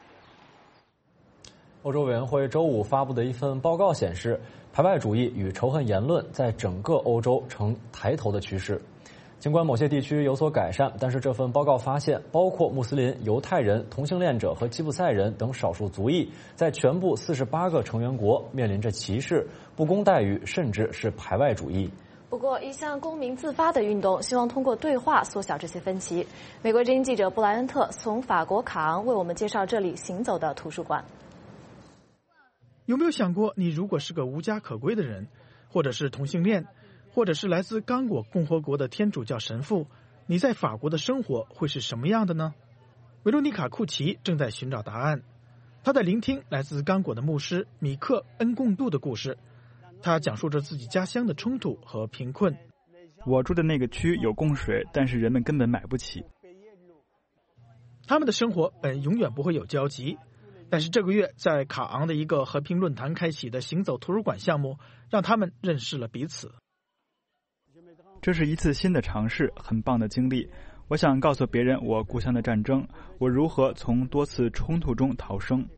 欧洲委员会周五发布的一份报告显示，排外主义与仇恨言论在整个欧洲呈抬头的趋势。尽管某些地区有所改善，但是这份报告发现，包括穆斯林、犹太人、同性恋者和吉普赛人等少数族裔，在全部48个成员国面临着歧视、不公待遇，甚至是排外主义。 不过，一项公民自发的运动希望通过对话缩小这些分歧。美国之音记者布莱恩特从法国卡昂为我们介绍这里行走的图书馆。 有没有想过，你如果是个无家可归的人，或者是同性恋，或者是来自刚果共和国的天主教神父，你在法国的生活会是什么样的呢？维罗妮卡·库奇正在寻找答案。他在聆听来自刚果的牧师米克·恩贡杜的故事。他讲述着自己家乡的冲突和贫困。 我住的那个区有供水，但是人们根本买不起。 他们的生活本永远不会有交集，但是这个月在卡昂的一个和平论坛开启的行走图书馆项目，让他们认识了彼此。 这是一次新的尝试，很棒的经历。 我想告诉别人我故乡的战争，我如何从多次冲突中逃生。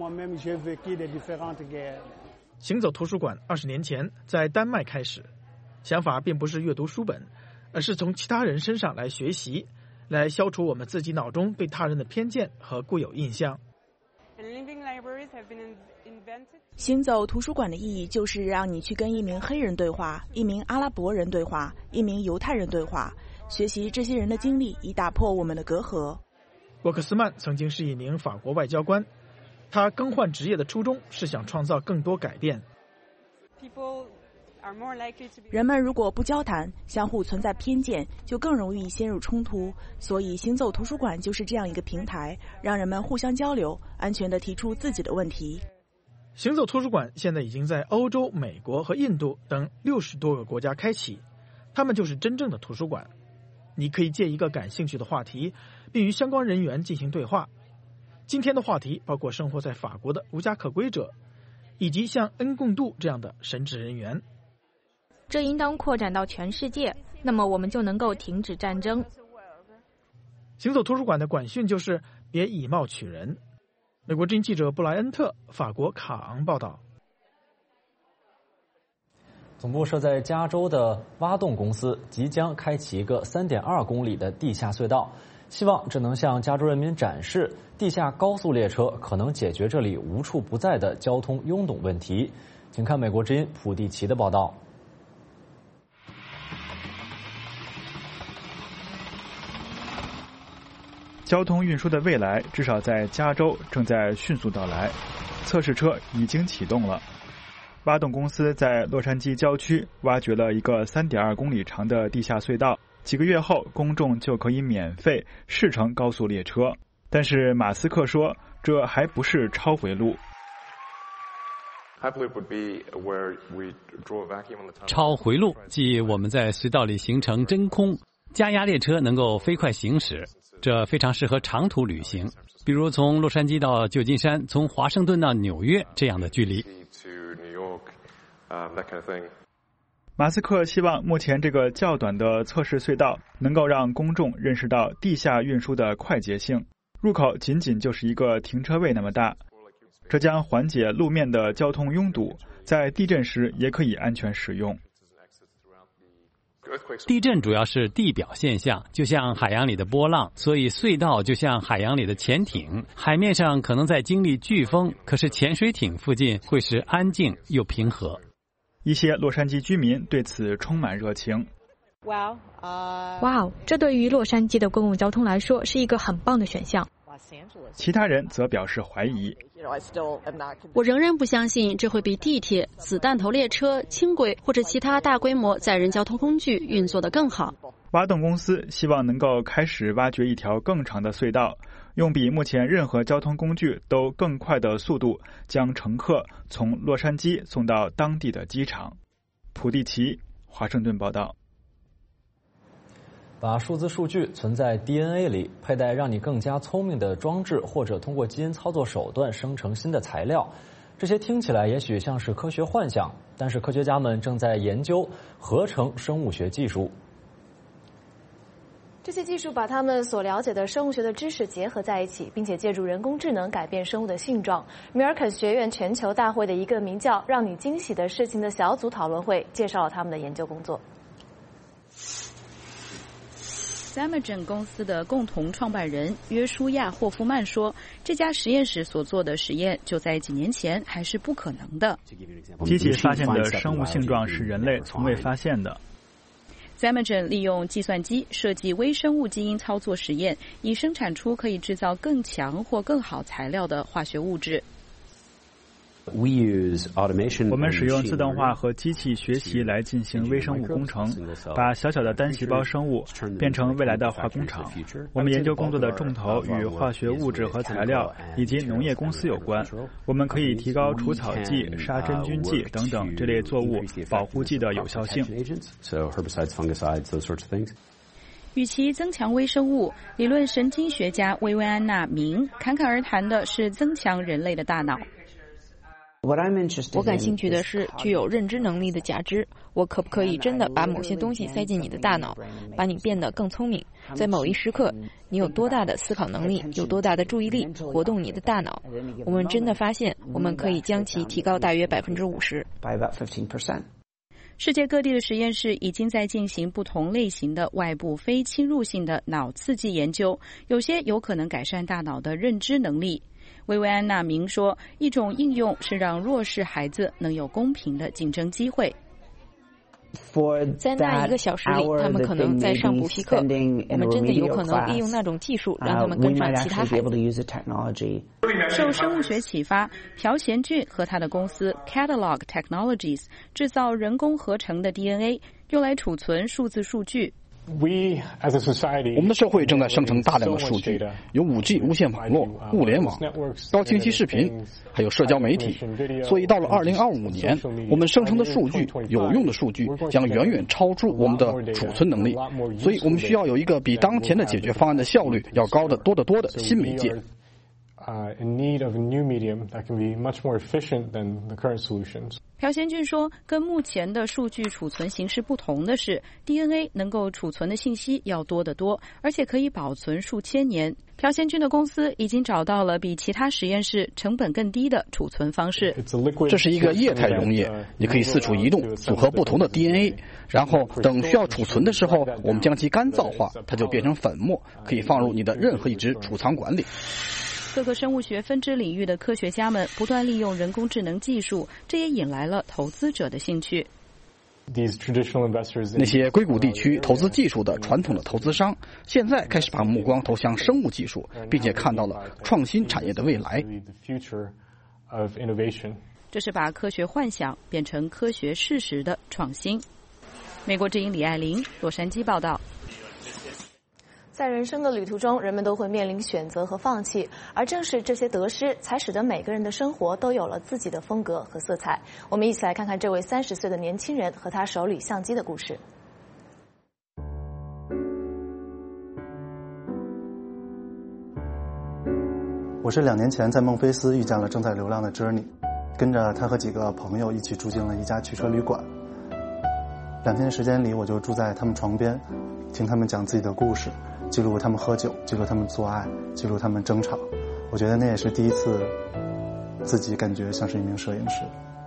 行走图书馆20年前在丹麦开始，想法并不是阅读书本，而是从其他人身上来学习，来消除我们自己脑中对他人的偏见和固有印象。 行走图书馆的意义就是让你去跟一名黑人对话，一名阿拉伯人对话，一名犹太人对话，学习这些人的经历，以打破我们的隔阂。 沃克斯曼曾经是一名法国外交官，他更换职业的初衷是想创造更多改变。 人们如果不交谈，相互存在偏见，就更容易陷入冲突。所以行走图书馆就是这样一个平台，让人们互相交流，安全地提出自己的问题。 行走图书馆现在已经在欧洲、美国和印度等60多个国家开启，他们就是真正的图书馆。你可以借一个感兴趣的话题，并与相关人员进行对话。今天的话题包括生活在法国的无家可归者，以及像恩贡杜这样的神职人员。 这应当扩展到全世界，那么我们就能够停止战争。 行走图书馆的管训就是别以貌取人。美国之音记者布莱恩特，法国卡昂报道。 总部设在加州的挖洞公司即将开启一个3.2公里的地下隧道，希望这能向加州人民展示地下高速列车可能解决这里无处不在的交通拥堵问题。请看美国之音普蒂奇的报道。 交通运输的未来至少在加州正在迅速到来，测试车已经启动了。挖洞公司在洛杉矶郊区挖掘了一个3.2公里长的地下隧道，几个月后公众就可以免费试乘高速列车。但是马斯克说，这还不是超回路。 超回路即我们在隧道里形成真空，加压列车能够飞快行驶，这非常适合长途旅行，比如从洛杉矶到旧金山，从华盛顿到纽约这样的距离。 马斯克希望目前这个较短的测试隧道能够让公众认识到地下运输的快捷性，入口仅仅就是一个停车位那么大，这将缓解路面的交通拥堵，在地震时也可以安全使用。 地震主要是地表现象，就像海洋里的波浪，所以隧道就像海洋里的潜艇，海面上可能在经历飓风，可是潜水艇附近会是安静又平和。 一些洛杉矶居民对此充满热情。 哇哦，这对于洛杉矶的公共交通来说是一个很棒的选项。 其他人则表示怀疑。 我仍然不相信这会比地铁、子弹头列车、轻轨或者其他大规模载人交通工具运作得更好。 挖洞公司希望能够开始挖掘一条更长的隧道，用比目前任何交通工具都更快的速度将乘客从洛杉矶送到当地的机场。普蒂奇，华盛顿报道。 把数字数据存在 DNA 里，佩戴让你更加聪明的装置，或者通过基因操作手段生成新的材料，这些听起来也许像是科学幻想，但是科学家们正在研究合成生物学技术。 这些技术把他们所了解的生物学的知识结合在一起，并且借助人工智能改变生物的性状。米尔肯学院全球大会的一个名叫“让你惊喜的事情”的小组讨论会介绍了他们的研究工作。 Zymergen 公司的共同创办人约书亚·霍夫曼说，这家实验室所做的实验就在几年前还是不可能的。 机器发现的生物性状是人类从未发现的。 Zymergen 利用计算机设计微生物基因操作实验，以生产出可以制造更强或更好材料的化学物质。 我们使用自动化和机器学习来进行微生物工程，把小小的单细胞生物变成未来的化工厂。我们研究工作的重头与化学物质和材料以及农业公司有关。我们可以提高除草剂、杀真菌剂等等这类作物保护剂的有效性。 与其增强微生物，理论神经学家薇薇安娜·明侃侃而谈的是增强人类的大脑。 我感兴趣的是具有认知能力的假肢，我可不可以真的把某些东西塞进你的大脑，把你变得更聪明？在某一时刻，你有多大的思考能力，有多大的注意力，活动你的大脑？我们真的发现，我们可以将其提高大约50%。 世界各地的实验室已经在进行不同类型的外部非侵入性的脑刺激研究，有些有可能改善大脑的认知能力。薇薇安娜明说，一种应用是让弱势孩子能有公平的竞争机会。 在那1个小时里，他们可能在上补习课，我们真的有可能利用那种技术让他们跟上其他孩子。 受生物学启发，朴贤俊和他的公司 Catalog Technologies 制造人工合成的 DNA， 用来储存数字数据。 我们的社会正在生成大量的数据，有 5G 无线网络、物联网、高清晰视频，还有社交媒体。所以到了2025年，我们生成的数据、有用的数据将远远超出我们的储存能力。所以我们需要有一个比当前的解决方案的效率要高得多得多的新媒介。 in need of a new medium that can be much more efficient than the current solutions. 朴贤俊说，跟目前的数据储存形式不同的是 DNA 能够储存的信息要多得多，而且可以保存数千年。朴贤俊的公司已经找到了比其他实验室成本更低的储存方式。 这是一个液态溶液，你可以四处移动，组合不同的 DNA， 然后等需要储存的时候，我们将其干燥化，它就变成粉末，可以放入你的任何一只储藏管里。 各个生物学分支领域的科学家们不断利用人工智能技术，这也引来了投资者的兴趣。 那些硅谷地区投资技术的传统的投资商，现在开始把目光投向生物技术，并且看到了创新产业的未来。 这是把科学幻想变成科学事实的创新。美国之音李爱玲，洛杉矶报道。 在人生的旅途中，人们都会面临选择和放弃，而正是这些得失，才使得每个人的生活都有了自己的风格和色彩。我们一起来看看这位30岁的年轻人和他手里相机的故事。 我是2年前在孟菲斯遇见了正在流浪的 Journey， 跟着他和几个朋友一起住进了一家汽车旅馆。2天的时间里，我就住在他们床边，听他们讲自己的故事，记录他们喝酒，记录他们做爱，记录他们争吵。我觉得那也是第一次自己感觉像是一名摄影师。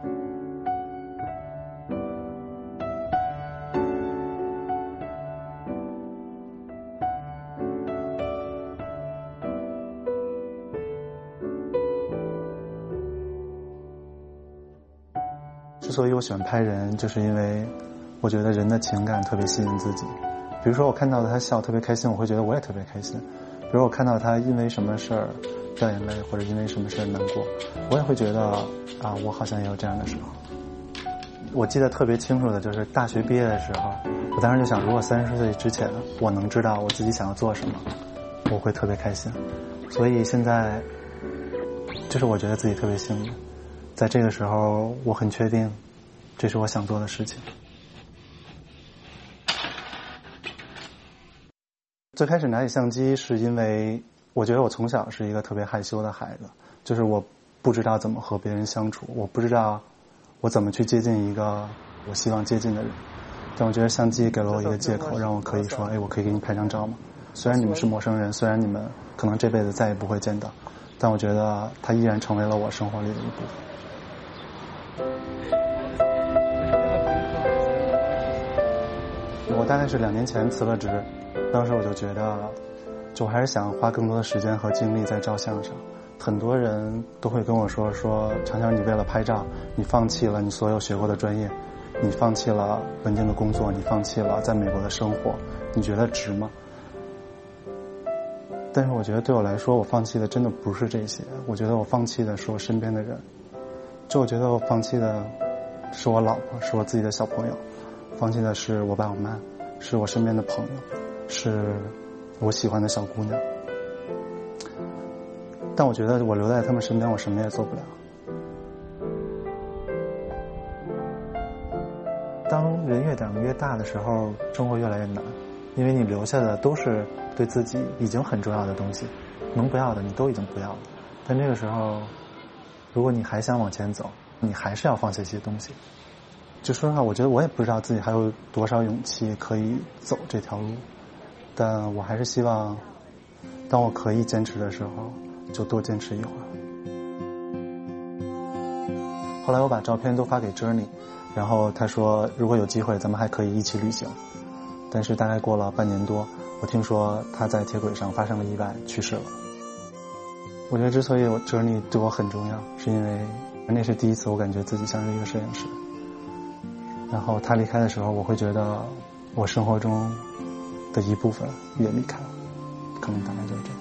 之所以我喜欢拍人，就是因为我觉得人的情感特别吸引自己。比如说我看到他笑特别开心，我会觉得我也特别开心。比如我看到他因为什么事儿掉眼泪，或者因为什么事儿难过，我也会觉得啊，我好像也有这样的时候。我记得特别清楚的就是大学毕业的时候，我当时就想，如果30岁之前我能知道我自己想要做什么，我会特别开心。所以现在就是我觉得自己特别幸运，在这个时候我很确定这是我想做的事情。最开始拿起相机是因为我觉得我从小是一个特别害羞的孩子，就是我不知道怎么和别人相处，我不知道我怎么去接近一个我希望接近的人。但我觉得相机给了我一个借口，让我可以说，哎，我可以给你拍张照吗？虽然你们是陌生人，虽然你们可能这辈子再也不会见到，但我觉得它依然成为了我生活里的一部分。我大概是2年前辞了职，当时我就觉得，就我还是想花更多的时间和精力在照相上。很多人都会跟我说，常常你为了拍照，你放弃了你所有学过的专业，你放弃了稳定的工作，你放弃了在美国的生活，你觉得值吗？但是我觉得对我来说，我放弃的真的不是这些，我觉得我放弃的是我身边的人。我觉得我放弃的是我老婆，是我自己的小朋友，放弃的是我爸我妈，是我身边的朋友，是我喜欢的小姑娘。但我觉得我留在他们身边，我什么也做不了。当人越长越大的时候，生活越来越难，因为你留下的都是对自己已经很重要的东西，能不要的你都已经不要了。但这个时候，如果你还想往前走， 你还是要放下一些东西。就说实话，我觉得我也不知道自己还有多少勇气可以走这条路，但我还是希望当我可以坚持的时候就多坚持一会儿。后来我把照片都发给 Journey， 然后他说如果有机会咱们还可以一起旅行。但是大概过了半年多，我听说他在铁轨上发生了意外去世了。我觉得之所以Journey对我很重要，是因为那是第一次我感觉自己像是一个摄影师。然后他离开的时候，我会觉得我生活中的一部分也离开了，可能大概就是这样。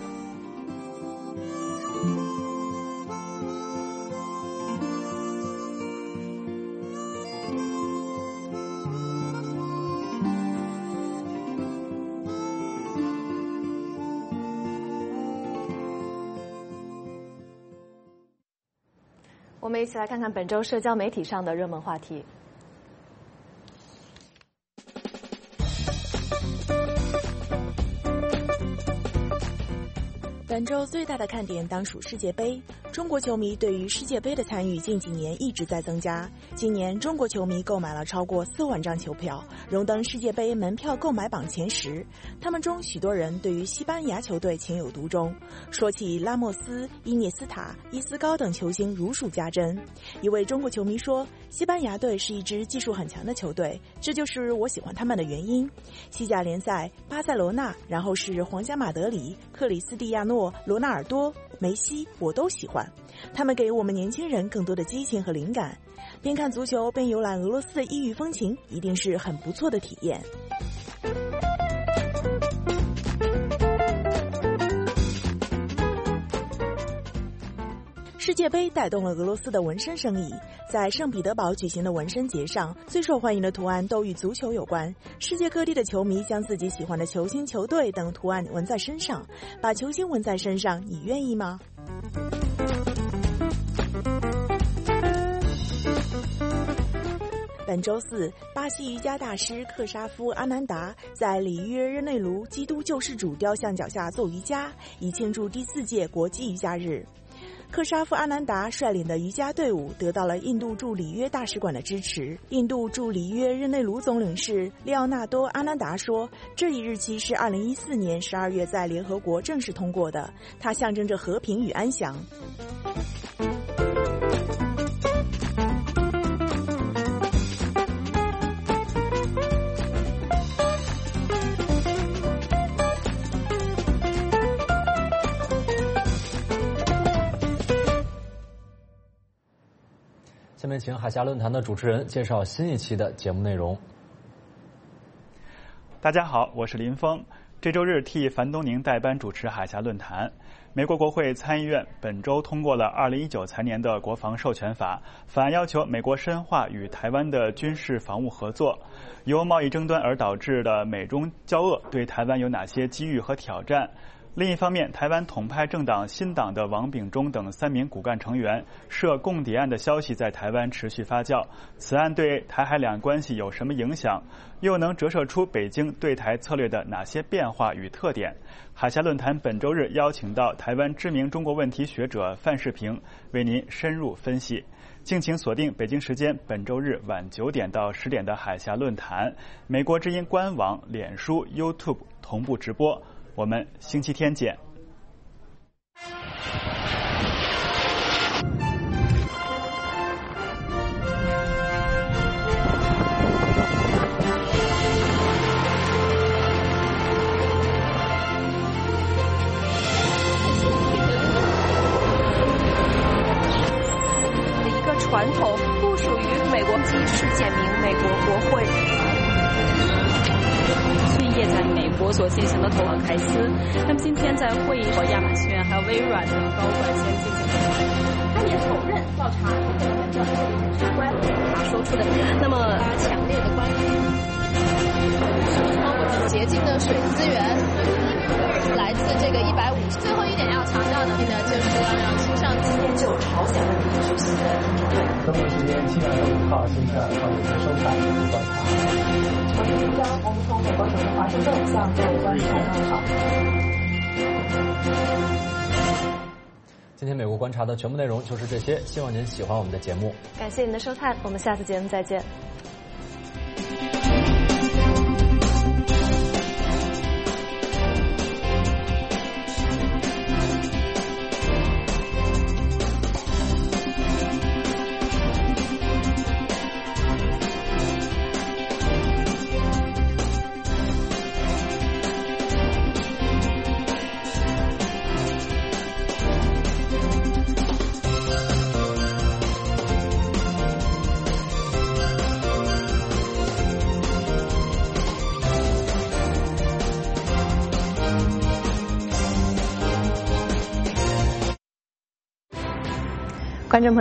我们一起来看看本周社交媒体上的热门话题。 本周最大的看点当属世界杯，中国球迷对于世界杯的参与近几年一直在增加。今年中国球迷购买了超过4万张球票，荣登世界杯门票购买榜前10。他们中许多人对于西班牙球队情有独钟，说起拉莫斯、伊涅斯塔、伊斯高等球星如数家珍。一位中国球迷说，西班牙队是一支技术很强的球队，这就是我喜欢他们的原因。西甲联赛，巴塞罗那，然后是皇家马德里、克里斯蒂亚诺、罗纳尔多、梅西，我都喜欢。他们给我们年轻人更多的激情和灵感。边看足球边游览俄罗斯的异域风情，一定是很不错的体验。世界杯带动了俄罗斯的纹身生意，在圣彼得堡举行的纹身节上，最受欢迎的图案都与足球有关。世界各地的球迷将自己喜欢的球星、球队等图案纹在身上，把球星纹在身上，你愿意吗？本周四，巴西瑜伽大师克沙夫·阿南达在里约热内卢基督救世主雕像脚下做瑜伽，以庆祝第4届国际瑜伽日。克沙夫·阿南达率领的瑜伽队伍得到了印度驻里约大使馆的支持。印度驻里约热内卢总领事利奥纳多·阿南达说，这一日期是2014年12月在联合国正式通过的，它象征着和平与安详。 下面请海峡论坛的主持人介绍新一期的节目内容。 大家好，我是林峰，这周日替樊东宁代班主持海峡论坛。美国国会参议院本周通过了2019财年的国防授权法，法案要求美国深化与台湾的军事防务合作。由贸易争端而导致的美中交恶对台湾有哪些机遇和挑战？另一方面，台湾统派政党新党的王炳忠等3名骨干成员涉共谍案的消息在台湾持续发酵，此案对台海两岸关系有什么影响？又能折射出北京对台策略的哪些变化与特点？海峡论坛本周日邀请到台湾知名中国问题学者范世平为您深入分析。敬请锁定北京时间本周日晚9点到10点的海峡论坛，美国之音官网、脸书、YouTube 同步直播。我们星期天见。 一个传统不属于美国籍事件名美国国会。在美国所进行的投行凯斯，那么今天在会议和亚马逊还有微软的高管先进行他也否认调查和人员调查相关他说出的那么强烈的关于洁净的水资源来自这个150。最后一点要强调的呢，就是要让新上今天就朝鲜问题举行的中国时间7月5号星期2上午收看调查。朝鲜新疆，我们从美国首都华盛顿向各位观众问好。 今天美国观察的全部内容就是这些，希望您喜欢我们的节目。 感谢您的收看，我们下次节目再见。观众朋友。